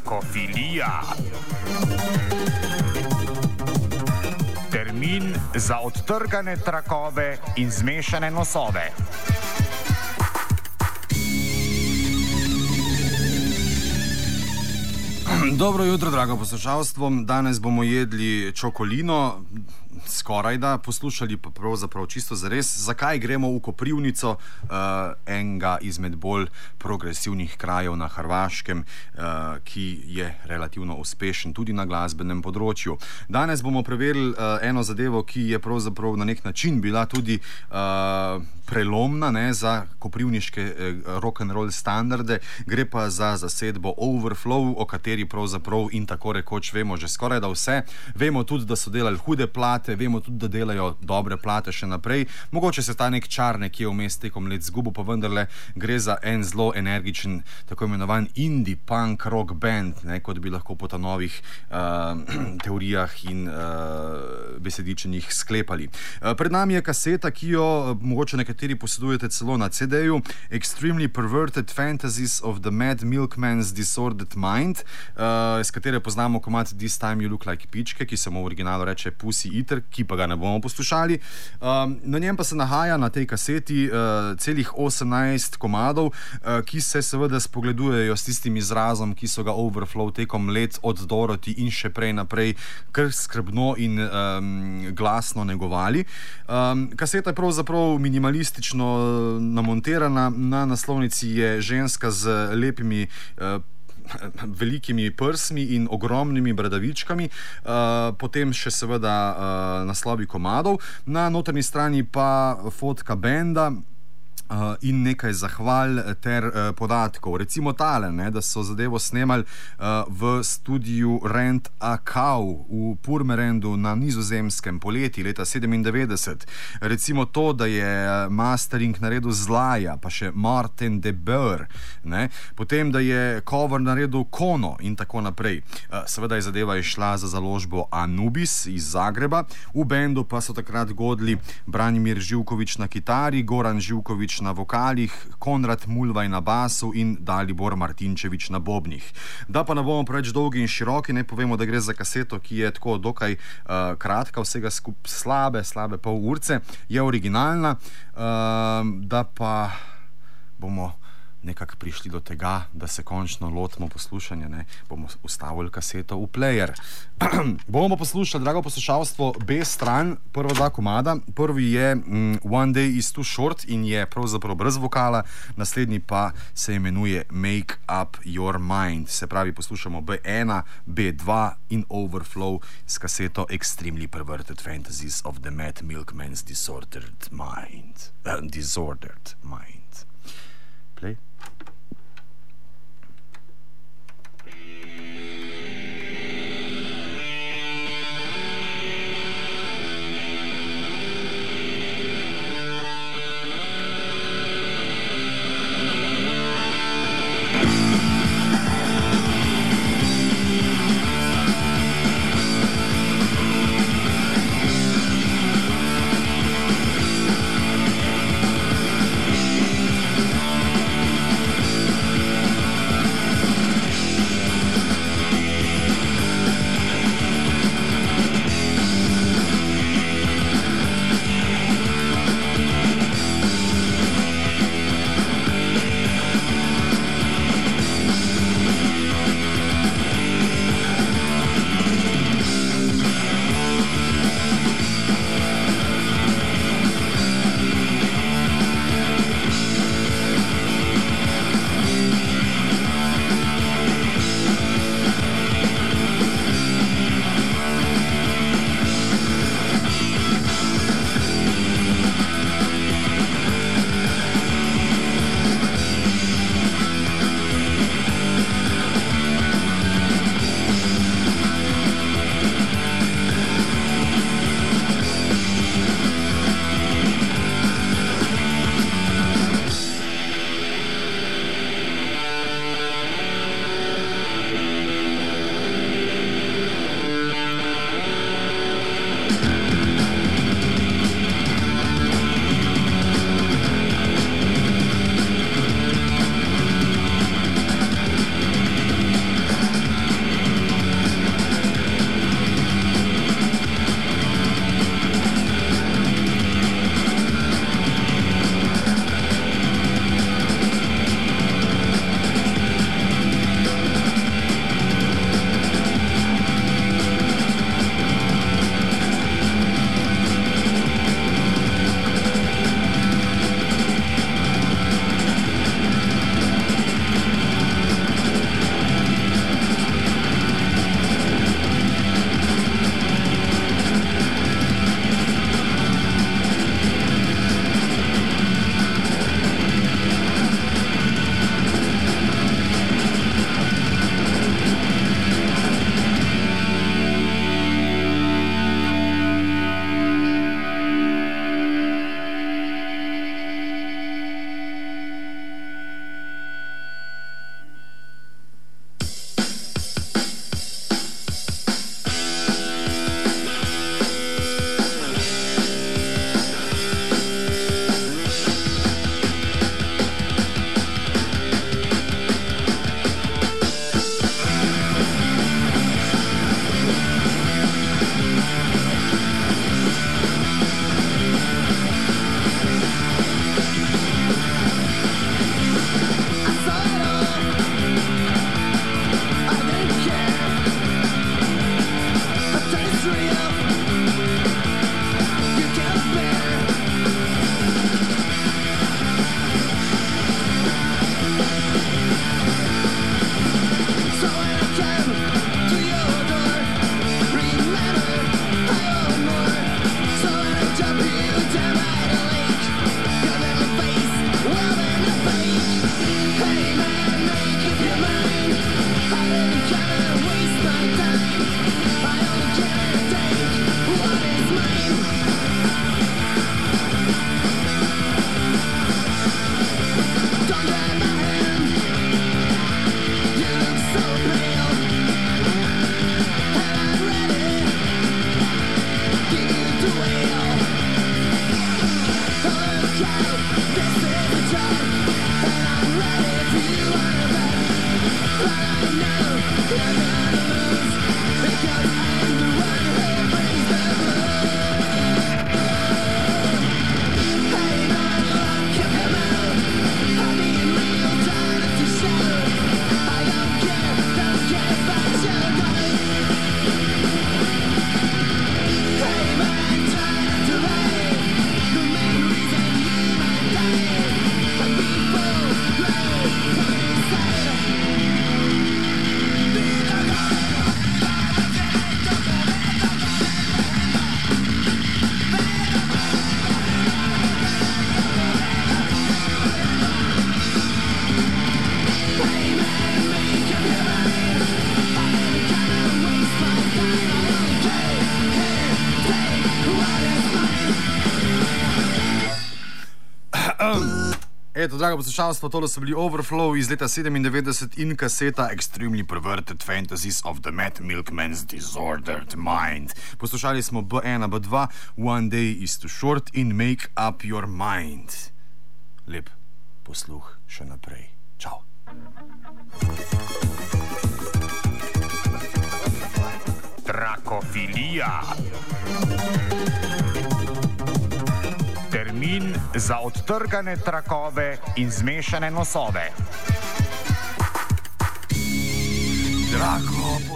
Trakofilija. Termin za odtrgane trakove in zmešane nosove. Dobro jutro, drago poslušalstvo. Danes bomo jedli čokolino, skorajda, poslušali pa pravzaprav čisto zares, zakaj gremo v Koprivnico, enega izmed bolj progresivnih krajev na Hrvaškem, ki je relativno uspešen tudi na glasbenem področju. Danes bomo preverili eno zadevo, ki je pravzaprav na nek način bila tudi prelomna, ne, za koprivniške rock'n'roll standarde. Gre pa za zasedbo Overflow, o kateri pravzaprav in tako rekoč vemo že skoraj da vse. Vemo tudi, da so delali hude plate, vemo tudi, da delajo dobre plate še naprej. Mogoče se ta nek čar nekje vmes tekom let zgubil, pa vendarle gre za en zelo energičen, tako imenovan indie punk rock band, ne, kot bi lahko po ta novih teorijah in besedičenjih sklepali. Pred nami je kaseta, ki jo mogoče nekateri posedujete celo na CD-ju, Extremely Perverted Fantasies of the Mad Milkman's Disordered Mind, s katere poznamo komad This Time You Look Like Pičke, ki se mu v originalu reče Pussy Eater, ki pa ga ne bomo poslušali. Na njem pa se nahaja na tej kaseti celih 18 komadov, ki se seveda spogledujejo s tistim izrazom, ki so ga Overflow tekom let od Dorothy in še prej naprej kar skrbno in glasno negovali. Kaseta je pravzaprav minimalistično namontirana. Na naslovnici je ženska z lepimi velikimi prsmi in ogromnimi bradavičkami, potem še seveda naslovi komadov, na notranji strani pa fotka benda in nekaj zahval ter podatkov. Recimo tale, ne, da so zadevo snemali v studiu Rent a Cow v Purmerendu na Nizozemskem poleti leta 97. Recimo to, da je mastering naredil Zlaja, pa še Martin de Boer, ne. Potem, da je cover naredil Kono in tako naprej. Seveda je zadeva išla za založbo Anubis iz Zagreba. V bendu pa so takrat godili Branimir Živković na kitari, Goran Živković na vokalih, Konrad Mulvaj na basu in Dalibor Martinčević na bobnih. Da pa ne bomo preveč dolgi in široki, ne povemo, da gre za kaseto, ki je tako dokaj kratka, vsega slabe pol urce, je originalna, da pa bomo nekako prišli do tega, da se končno lotimo poslušanja, ne, bomo ustavili kaseto v player. Bomo poslušali, drago poslušalstvo, B stran, prva dva komada. Prvi je One Day is Too Short in je pravzaprav brez vokala, naslednji pa se imenuje Make Up Your Mind. Se pravi, poslušamo B1, B2 in Overflow s kaseto Extremely Perverted Fantasies of the Mad Milkman's Disordered Mind. Play. drago poslušalstvo, tole so bili Overflow iz leta 97 in kaseta Extremely Perverted Fantasies of the Mad Milkman's Disordered Mind. Poslušali smo B1, B2, One Day is Too Short in Make Up Your Mind. Lep posluh še naprej. Čau. Trakofilija. Termin za odtrgane trakove in zmešane nosove. Drago